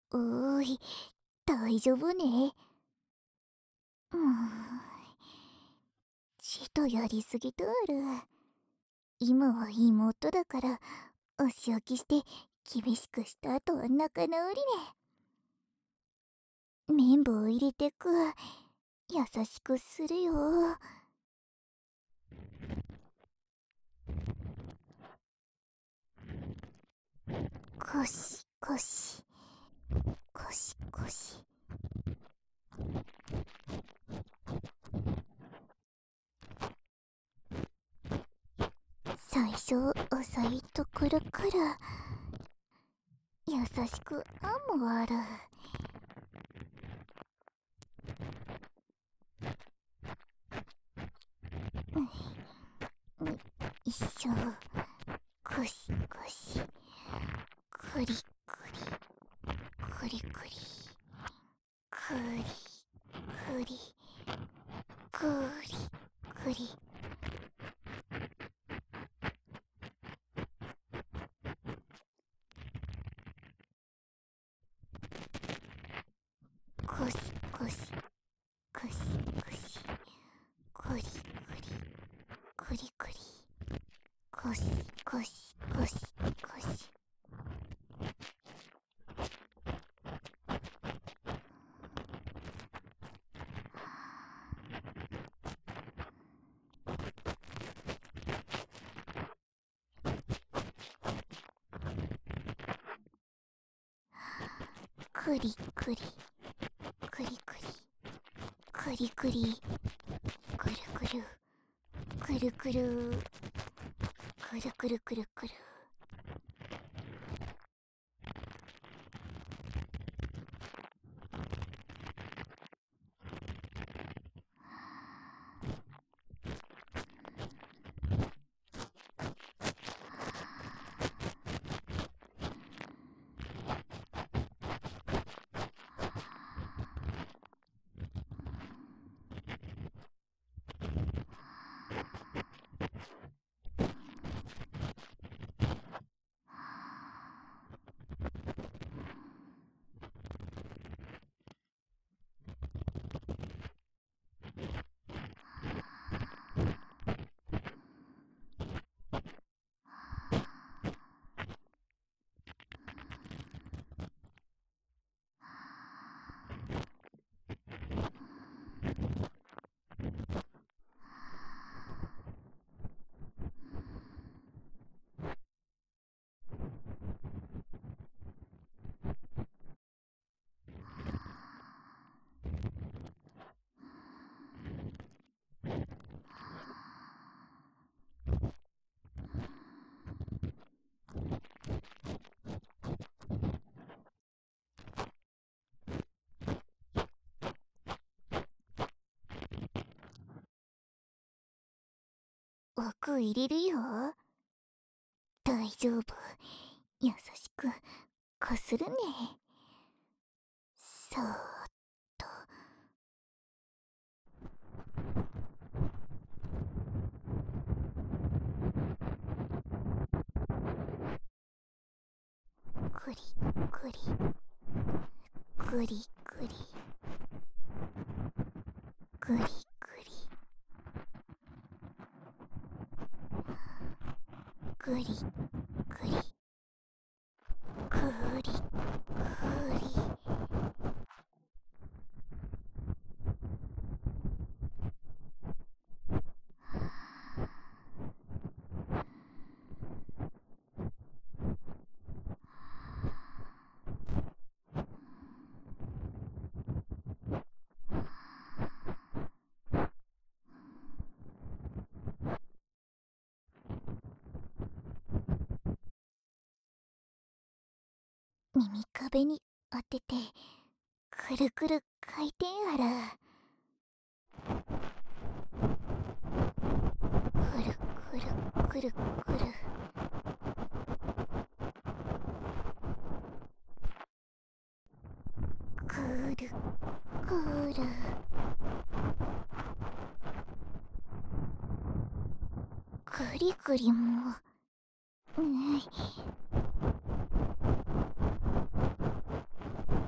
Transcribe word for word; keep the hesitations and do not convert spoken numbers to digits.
おーい、大丈夫ね。うーん、ちとやりすぎとある。今は妹だから、お仕置きして厳しくした後は仲直りね。綿棒入れてく。優しくするよ。ゴシゴシゴシゴシ。最初遅いところから優しくあんもある。うん、よいしょ。ゴシゴシ。クリクリクリクリクリクリクリクリ。ゴシゴシゴシゴシ。クリクリクリクリ。ゴシゴシゴシゴシ。クリクリクリクリクリクリ。くるくるくるくるくるくるくるくる。枠入れるよ。大丈夫。優しくこするね。そーっと。クリクリクリクリクリクリクリクリクリクリ。耳壁に当ててくるくる回転あら。くるくるくるくる。くるくる。くりくりも。うん。